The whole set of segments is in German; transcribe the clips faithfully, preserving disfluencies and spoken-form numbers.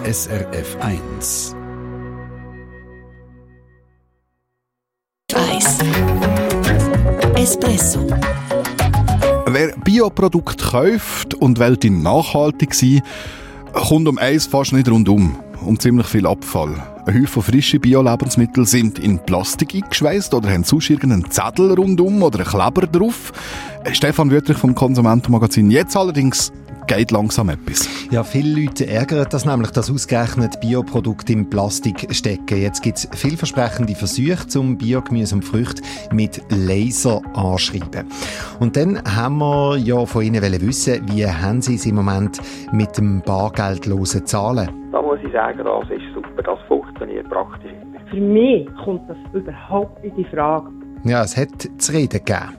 S R F eins. Eis. Espresso. Wer Bioprodukte kauft und will nachhaltig sein, kommt um eins fast nicht rundum. Um ziemlich viel Abfall. Ein Haufen frische Bio-Lebensmittel sind in Plastik eingeschweißt oder haben sonst irgendeinen Zettel rundum oder einen Kleber drauf. Stefan Wüttrich vom Konsumentenmagazin. Jetzt allerdings geht langsam etwas. Ja, viele Leute ärgern das nämlich, dass ausgerechnet Bioprodukte im Plastik stecken. Jetzt gibt es vielversprechende Versuche, zum Biogemüse und Früchte mit Laser anschreiben. Und dann haben wir ja von Ihnen wissen, wie haben Sie es im Moment mit dem bargeldlosen Zahlen? Da muss ich sagen, das ist super, das funktioniert praktisch. Für mich kommt das überhaupt nicht in Frage. Ja, es hat zu reden gegeben.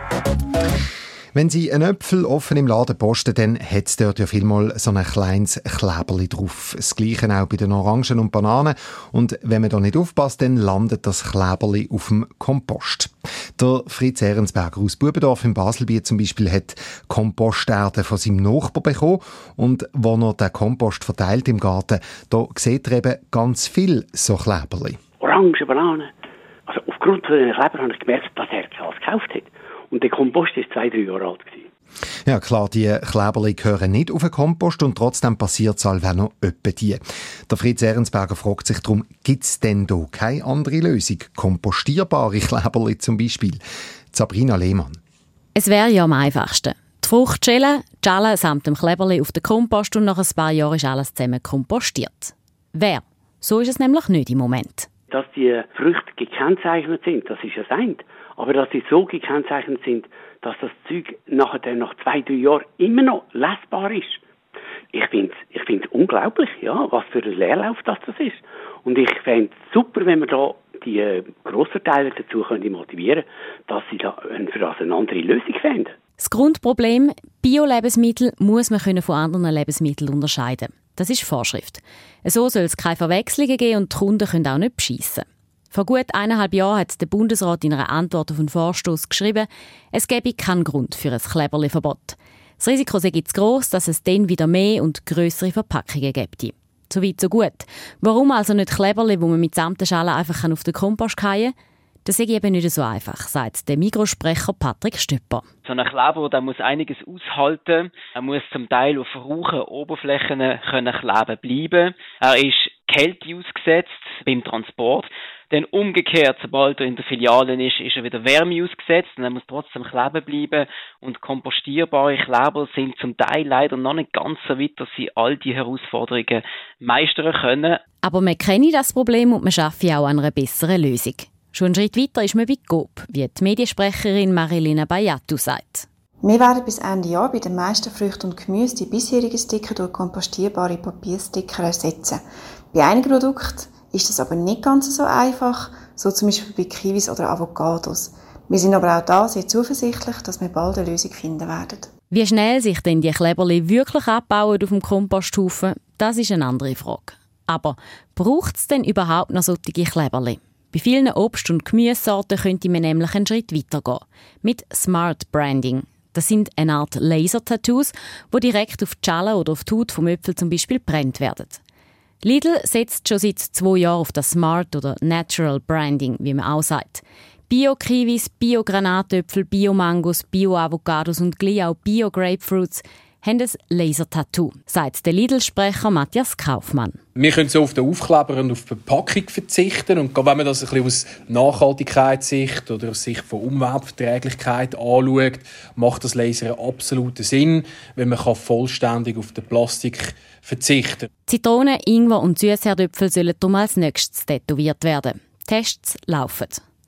Wenn Sie einen Äpfel offen im Laden posten, dann hat es dort ja vielmal so ein kleines Kleberli drauf. Das Gleiche auch bei den Orangen und Bananen. Und wenn man da nicht aufpasst, dann landet das Kleberli auf dem Kompost. Der Fritz Ehrensberger aus Bubendorf im Baselbiet zum Beispiel hat Komposterde von seinem Nachbar bekommen. Und wo er den Kompost verteilt im Garten, da sieht er eben ganz viel so Kleberli. Orangen, Bananen. Also aufgrund von den Kleber habe ich gemerkt, dass er das gekauft hat. Und der Kompost war zwei, drei Jahre alt. Ja klar, die Kleberli gehören nicht auf den Kompost und trotzdem passiert es allweil noch öppe die. Der Fritz Ehrensberger fragt sich darum, gibt es denn da keine andere Lösung? Kompostierbare Kleberli zum Beispiel? Sabrina Lehmann. Es wäre ja am einfachsten. Die Frucht schälen, die Schale samt dem Kleberli auf den Kompost und nach ein paar Jahren ist alles zusammen kompostiert. Wer? So ist es nämlich nicht im Moment. Dass die Früchte gekennzeichnet sind, das ist ja das eine. Aber dass sie so gekennzeichnet sind, dass das Zeug nachher nach zwei, drei Jahren immer noch lesbar ist. Ich finde es ich find's unglaublich, ja, was für ein Leerlauf das, das ist. Und ich fände es super, wenn wir da die äh, Grossverteiler dazu können motivieren, dass sie da für das eine andere Lösung finden. Das Grundproblem, Bio-Lebensmittel muss man können von anderen Lebensmitteln unterscheiden. Das ist Vorschrift. So soll es keine Verwechslungen geben und die Kunden können auch nicht beschissen. Vor gut eineinhalb Jahren hat der Bundesrat in einer Antwort auf einen Vorstoss geschrieben, es gebe keinen Grund für ein Kleberli-Verbot. Das Risiko sei zu gross, dass es dann wieder mehr und grössere Verpackungen gäbe. So weit, so gut. Warum also nicht Kleberli, wo man mit samten Schalen einfach auf den Kompost fallen kann? Das sei eben nicht so einfach, sagt der Migros-Sprecher Patrick Stöpper. So ein Kleber, der muss einiges aushalten. Er muss zum Teil auf rauchen Oberflächen können kleben bleiben. Er ist Kälte ausgesetzt beim Transport. Dann umgekehrt, sobald er in der Filiale ist, ist er wieder Wärme ausgesetzt und er muss trotzdem kleben bleiben. Und kompostierbare Kleber sind zum Teil leider noch nicht ganz so weit, dass sie all die Herausforderungen meistern können. Aber man kenne das Problem und man schaffe auch an einer besseren Lösung. Schon einen Schritt weiter ist man bei Coop, wie die Mediensprecherin Marilena Bayatu sagt. Wir werden bis Ende Jahr bei den meisten Früchten und Gemüse die bisherigen Sticker durch kompostierbare Papiersticker ersetzen. Bei einigen Produkten ist das aber nicht ganz so einfach, so zum Beispiel bei Kiwis oder Avocados. Wir sind aber auch da sehr zuversichtlich, dass wir bald eine Lösung finden werden. Wie schnell sich denn die Kleberli wirklich abbauen auf dem Komposthaufen, das ist eine andere Frage. Aber braucht es denn überhaupt noch solche Kleberli? Bei vielen Obst- und Gemüsesorten könnte man nämlich einen Schritt weitergehen. Mit Smart Branding. Das sind eine Art Laser-Tattoos, die direkt auf die Schale oder auf die Haut vom Äpfel zum Beispiel brennt werden. Lidl setzt schon seit zwei Jahren auf das Smart oder Natural Branding, wie man auch sagt. Bio-Kiwis, Bio-Granatäpfel, Bio-Mangos, Bio-Avocados und gleich auch Bio-Grapefruits haben ein Laser-Tattoo, sagt der Lidl-Sprecher Matthias Kaufmann. Wir können so auf den Aufkleber und auf die Verpackung verzichten. Und wenn man das ein bisschen aus Nachhaltigkeitssicht oder aus Sicht von Umweltverträglichkeit anschaut, macht das Laser absoluten Sinn, weil man vollständig auf den Plastik verzichten kann. Zitronen, Ingwer und Süßherdöpfel sollen darum als nächstes tätowiert werden. Tests laufen.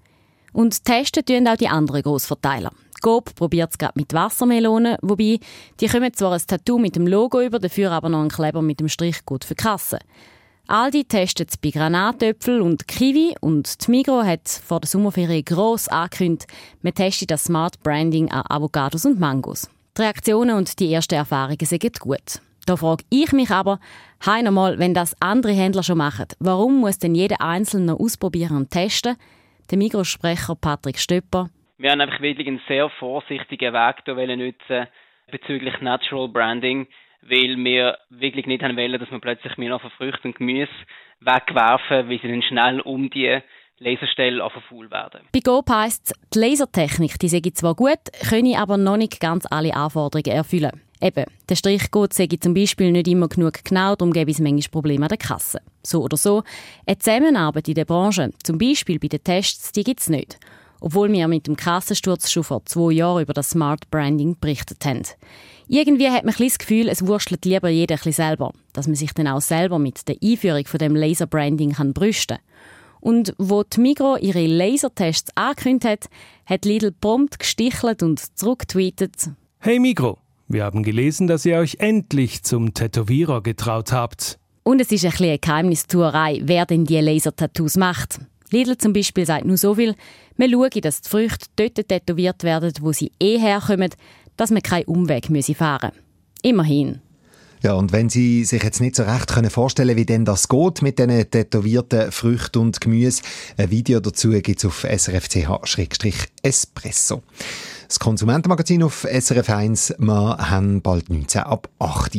Und testen tun auch die anderen Grossverteiler. Coop probiert es gerade mit Wassermelonen, wobei die kommen zwar ein Tattoo mit dem Logo über, dafür aber noch einen Kleber mit dem Strich gut für die Kasse. Aldi testet es bei Granatäpfel und Kiwi und die Migros hat vor der Sommerferien gross angekündigt, man testet das Smart Branding an Avocados und Mangos. Die Reaktionen und die ersten Erfahrungen sind gut. Da frage ich mich aber, hey nochmal, wenn das andere Händler schon machen, warum muss denn jeder Einzelne noch ausprobieren und testen? Der Migros-Sprecher Patrick Stöpper. Wir haben einfach wirklich einen sehr vorsichtigen Weg nutzen bezüglich Natural Branding, weil wir wirklich nicht haben wollen, dass wir plötzlich mehr noch Früchte und Gemüse wegwerfen, weil sie dann schnell um die Laserstelle faul werden. Bei Coop heisst es, die Lasertechnik die sei zwar gut, könne aber noch nicht ganz alle Anforderungen erfüllen. Eben, der Strichcode sei zum Beispiel nicht immer genug genau, darum gäbe es manchmal Probleme an der Kasse. So oder so, eine Zusammenarbeit in der Branche, zum Beispiel bei den Tests, die gibt es nicht. Obwohl wir mit dem Kassensturz schon vor zwei Jahren über das Smart Branding berichtet haben. Irgendwie hat man ein das Gefühl, es wurschtelt lieber jeder ein bisschen selber, dass man sich dann auch selber mit der Einführung von dem Laserbranding kann brüsten. Und wo die Migros ihre Lasertests angekündigt hat, hat Lidl prompt gestichelt und zurückgetweetet: Hey Migros, wir haben gelesen, dass ihr euch endlich zum Tätowierer getraut habt. Und es ist ein bisschen eine Geheimnistuerei, wer denn die Laser-Tattoos macht. Lidl zum Beispiel sagt nur so viel: man schaue, dass die Früchte dort tätowiert werden, wo sie eh herkommen, dass man keinen Umweg fahren müsse. Immerhin. Ja, und wenn Sie sich jetzt nicht so recht vorstellen können, wie denn das geht mit diesen tätowierten Früchten und Gemüse, ein Video dazu gibt es auf S R F C H Espresso. Das Konsumentenmagazin auf S R F eins, wir haben bald neunzehn ab acht.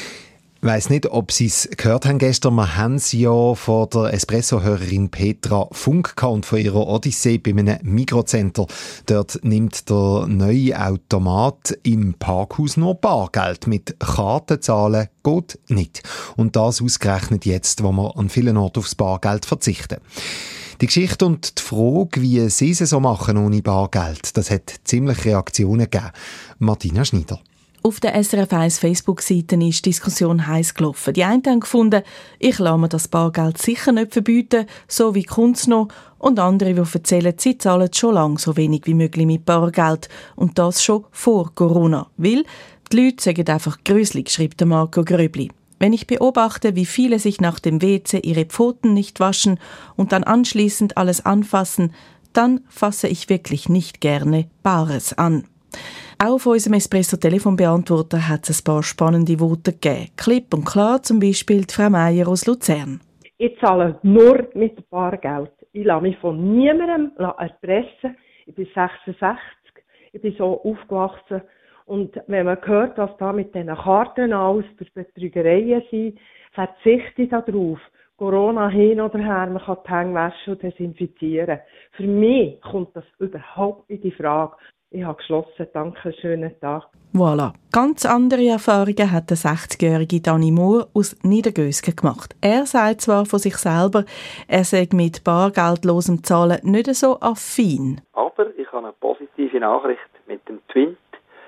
Ich weiss nicht, ob Sie es gehört haben gestern. Wir haben es ja von der Espresso-Hörerin Petra Funk gehabt und von ihrer Odyssee bei einem Mikrocenter. Dort nimmt der neue Automat im Parkhaus nur Bargeld. Mit Kartenzahlen geht nicht. Und das ausgerechnet jetzt, wo wir an vielen Orten aufs Bargeld verzichten. Die Geschichte und die Frage, wie sie es so machen ohne Bargeld, das hat ziemlich Reaktionen gegeben. Martina Schneider. Auf der S R F eins Facebook-Seite ist die Diskussion heiß gelaufen. Die einen haben gefunden, ich lasse mir das Bargeld sicher nicht verbieten, so wie Kunst noch. Und andere, die erzählen, sie zahlen schon lange so wenig wie möglich mit Bargeld. Und das schon vor Corona. Weil die Leute sagen einfach gruselig, schreibt der Marco Gröbli. Wenn ich beobachte, wie viele sich nach dem W C ihre Pfoten nicht waschen und dann anschließend alles anfassen, dann fasse ich wirklich nicht gerne Bares an. Auch auf unserem Espresso-Telefonbeantworter hat es ein paar spannende Worte gegeben. Klipp und klar zum Beispiel die Frau Meier aus Luzern. Ich zahle nur mit Bargeld. Ich lasse mich von niemandem erpressen. Ich bin sechsundsechzig, ich bin so aufgewachsen. Und wenn man hört, was da mit diesen Karten alles für Betrügereien sind, verzichte ich darauf. Corona hin oder her, man kann die Hände waschen und desinfizieren. Für mich kommt das überhaupt nicht in Frage. Ich habe geschlossen. Danke, schönen Tag. Voilà. Ganz andere Erfahrungen hat der sechzigjährige Dani Mohr aus Niedergösgen gemacht. Er sagt zwar von sich selber, er sei mit bargeldlosem Zahlen nicht so affin. Aber ich habe eine positive Nachricht mit dem Twint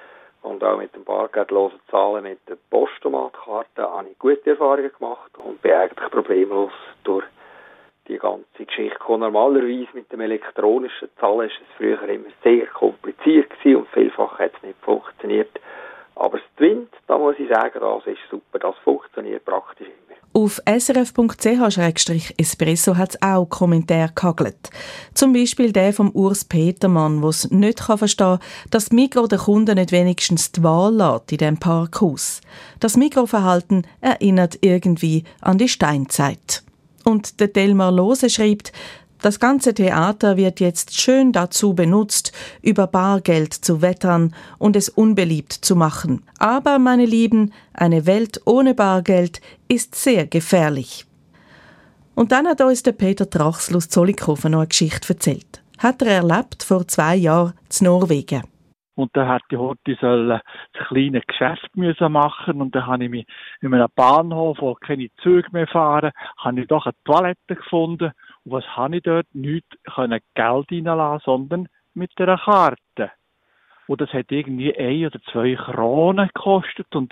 und auch mit dem bargeldlosen Zahlen mit der Postomatkarte habe ich gute Erfahrungen gemacht und bin eigentlich problemlos durch die ganze Geschichte. Normalerweise mit dem elektronischen Zahlen ist es früher immer sehr kompliziert gewesen und vielfach hat es nicht funktioniert. Aber das Twint, da muss ich sagen, das ist super, das funktioniert praktisch immer. Auf s r f punkt c h espresso hat es auch Kommentare gehagelt. Zum Beispiel der vom Urs Petermann, der es nicht verstehen kann, dass Migros den Kunden nicht wenigstens die Wahl lässt in diesem Parkhaus. Das Migros-Verhalten erinnert irgendwie an die Steinzeit. Und der Delmar Lose schreibt, das ganze Theater wird jetzt schön dazu benutzt, über Bargeld zu wettern und es unbeliebt zu machen. Aber, meine Lieben, eine Welt ohne Bargeld ist sehr gefährlich. Und dann hat uns der Peter Trachsel aus Zollikofen noch eine Geschichte erzählt. Hat er erlebt vor zwei Jahren in Norwegen. Und dann hat die Horti ein kleines Geschäft müssen machen und dann habe ich mich in einem Bahnhof, wo keine Züge mehr fahren, habe ich doch eine Toilette gefunden. Und was habe ich dort? Nicht können Geld reinlassen, sondern mit einer Karte. Und das hat irgendwie ein oder zwei Kronen gekostet und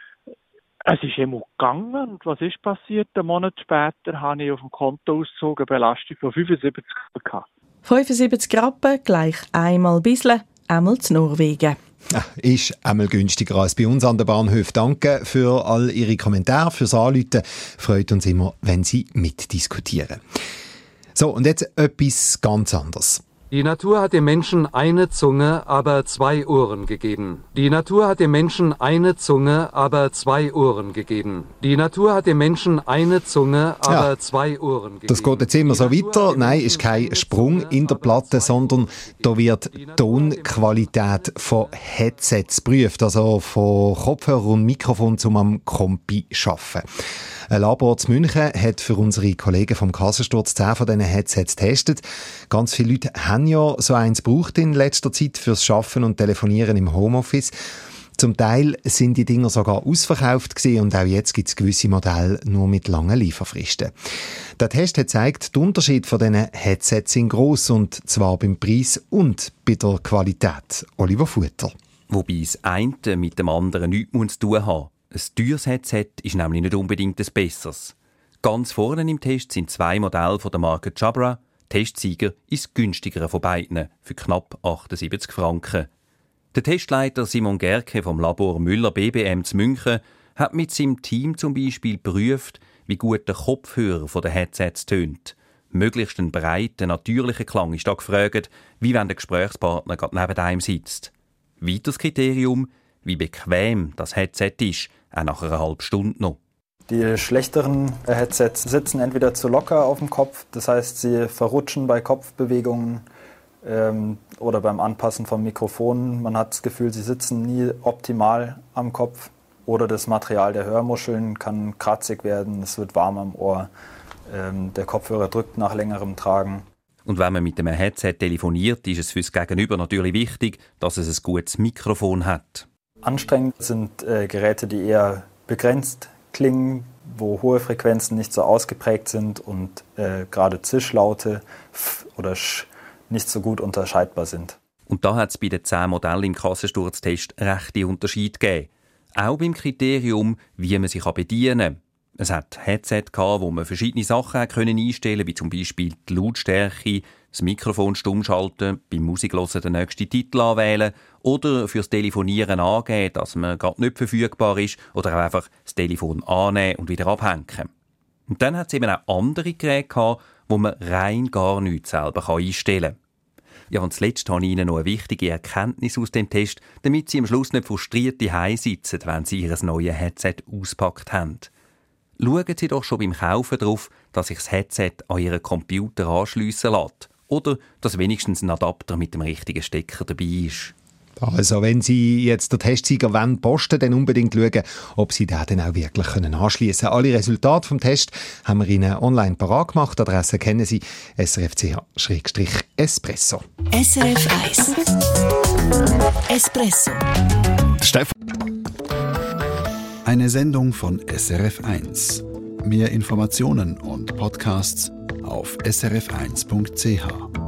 es ist immer gegangen. Und was ist passiert? Einen Monat später habe ich auf dem Kontoauszug eine Belastung von fünfundsiebzig gehabt. fünfundsiebzig Rappen gleich einmal bissle. Einmal zu Norwegen. Ja, ist einmal günstiger als bei uns an der Bahnhof. Danke für all Ihre Kommentare, fürs Anrufen. Freut uns immer, wenn Sie mitdiskutieren. So, und jetzt etwas ganz anderes. Die Natur hat dem Menschen eine Zunge, aber zwei Ohren gegeben. Die Natur hat dem Menschen eine Zunge, aber zwei Ohren gegeben. Die Natur hat dem Menschen eine Zunge, aber ja, zwei Ohren gegeben. Das geht jetzt immer so weiter. Nein, ist kein Sprung in der Platte, sondern da wird die Tonqualität von Headsets geprüft, also von Kopfhörer und Mikrofon, um am Kompi zu arbeiten. Ein Labor in München hat für unsere Kollegen vom Kassensturz zehn von diesen Headsets getestet. Ganz viele Leute haben ja so eins gebraucht in letzter Zeit fürs Arbeiten und Telefonieren im Homeoffice. Zum Teil sind die Dinger sogar ausverkauft gewesen und auch jetzt gibt es gewisse Modelle nur mit langen Lieferfristen. Der Test hat gezeigt, die Unterschiede von diesen Headsets sind gross, und zwar beim Preis und bei der Qualität. Oliver Futter. Wobei das eine mit dem anderen nichts zu tun hat. Ein teures Headset ist nämlich nicht unbedingt ein besseres. Ganz vorne im Test sind zwei Modelle von der Marke Jabra. Testsieger ist das günstigere von beiden, für knapp achtundsiebzig Franken. Der Testleiter Simon Gerke vom Labor Müller B B M zu München hat mit seinem Team zum Beispiel geprüft, wie gut der Kopfhörer von den Headsets tönt. Möglichst einen breiten, natürlichen Klang ist da gefragt, wie wenn der Gesprächspartner gerade neben einem sitzt. Weiteres Kriterium, wie bequem das Headset ist, auch nach einer halben Stunde noch. Die schlechteren Headsets sitzen entweder zu locker auf dem Kopf, das heißt, sie verrutschen bei Kopfbewegungen ähm, oder beim Anpassen vom Mikrofon. Man hat das Gefühl, sie sitzen nie optimal am Kopf. Oder das Material der Hörmuscheln kann kratzig werden, es wird warm am Ohr, ähm, der Kopfhörer drückt nach längerem Tragen. Und wenn man mit einem Headset telefoniert, ist es fürs Gegenüber natürlich wichtig, dass es ein gutes Mikrofon hat. Anstrengend sind äh, Geräte, die eher begrenzt klingen, wo hohe Frequenzen nicht so ausgeprägt sind und äh, gerade Zischlaute f oder sch nicht so gut unterscheidbar sind. Und da hat es bei den zehn Modellen im Kassensturztest rechte Unterschiede gegeben. Auch beim Kriterium, wie man sich bedienen kann. Es hat Headset gehabt, wo man verschiedene Sachen einstellen konnte, wie zum Beispiel die Lautstärke, das Mikrofon stumm schalten, beim Musiklosen den nächsten Titel anwählen oder fürs Telefonieren angeben, dass man gerade nicht verfügbar ist, oder auch einfach das Telefon annehmen und wieder abhängen. Und dann hat es eben auch andere Geräte gehabt, wo man rein gar nichts selber einstellen kann. Ja, und zuletzt habe ich Ihnen noch eine wichtige Erkenntnis aus dem Test, damit Sie am Schluss nicht frustriert daheim sitzen, wenn Sie Ihr neues Headset ausgepackt haben. Schauen Sie doch schon beim Kaufen darauf, dass sich das Headset an Ihren Computer anschliessen lässt. Oder dass wenigstens ein Adapter mit dem richtigen Stecker dabei ist. Also wenn Sie jetzt den Testsieger wollen, posten, dann unbedingt schauen, ob Sie den dann auch wirklich anschliessen können. Alle Resultate vom Test haben wir Ihnen online parat gemacht. Die Adresse kennen Sie, S R F C H Espresso. S R F eins Espresso. Steff. Eine Sendung von S R F eins. Mehr Informationen und Podcasts auf s r f eins punkt c h.